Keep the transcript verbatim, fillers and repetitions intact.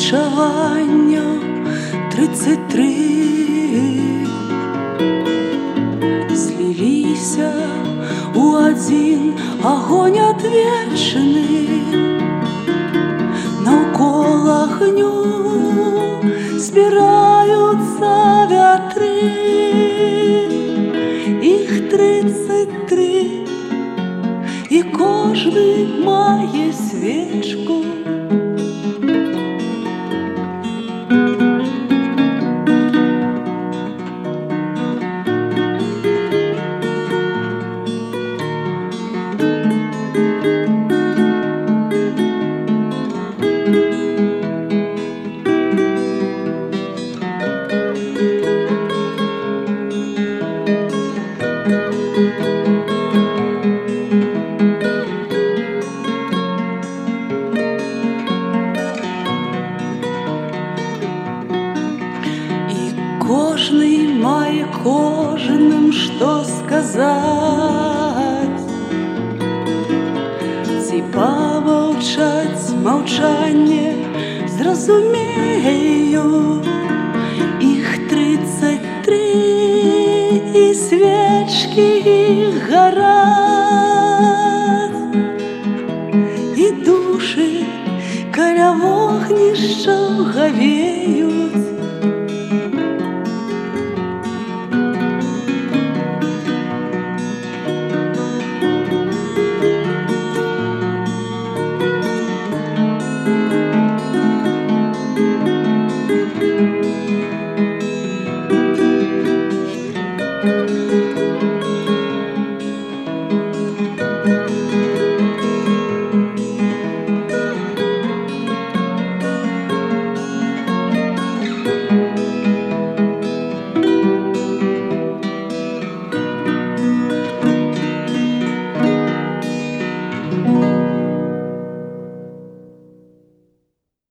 віншавання тридцять три слилися у один огонь отвечный. Навколо огню збираються вятри, їх тридцять три, і кожний має свічку. Кожний має кожним що сказать, ці помовчать мовчання зрозумію. Їх тридцять три, і свічки їх горять, і душі каля вогнища говеють.